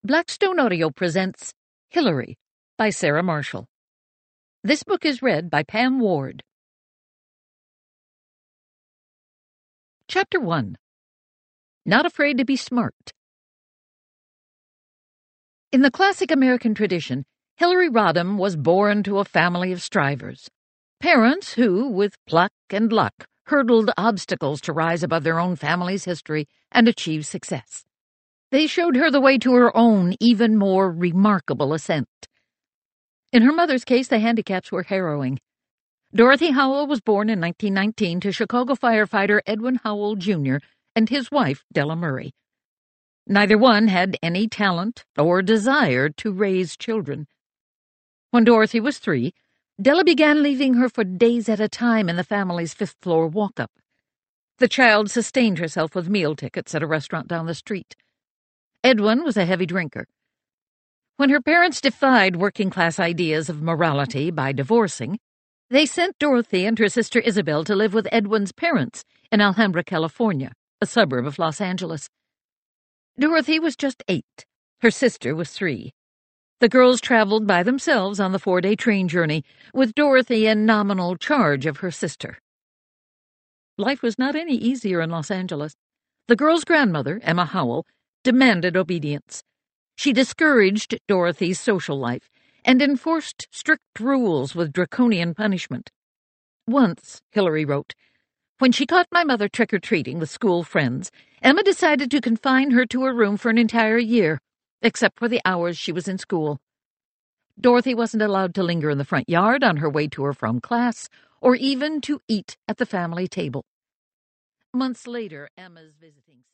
Blackstone Audio presents Hillary by Sarah Marshall. This book is read by Pam Ward. Chapter 1. Not Afraid to be Smart. In the classic American tradition, Hillary Rodham was born to a family of strivers. Parents who, with pluck and luck, hurdled obstacles to rise above their own family's history and achieve success. They showed her the way to her own, even more remarkable ascent. In her mother's case, the handicaps were harrowing. Dorothy Howell was born in 1919 to Chicago firefighter Edwin Howell, Jr. and his wife, Della Murray. Neither one had any talent or desire to raise children. When Dorothy was 3, Della began leaving her for days at a time in the family's fifth-floor walk-up. The child sustained herself with meal tickets at a restaurant down the street. Edwin was a heavy drinker. When her parents defied working-class ideas of morality by divorcing, they sent Dorothy and her sister Isabel to live with Edwin's parents in Alhambra, California, a suburb of Los Angeles. Dorothy was just 8. Her sister was 3. The girls traveled by themselves on the 4-day train journey, with Dorothy in nominal charge of her sister. Life was not any easier in Los Angeles. The girls' grandmother, Emma Howell, demanded obedience. She discouraged Dorothy's social life and enforced strict rules with draconian punishment. Once, Hillary wrote, when she caught my mother trick-or-treating with school friends, Emma decided to confine her to her room for an entire year, except for the hours she was in school. Dorothy wasn't allowed to linger in the front yard on her way to or from class, or even to eat at the family table. Months later, Emma's visiting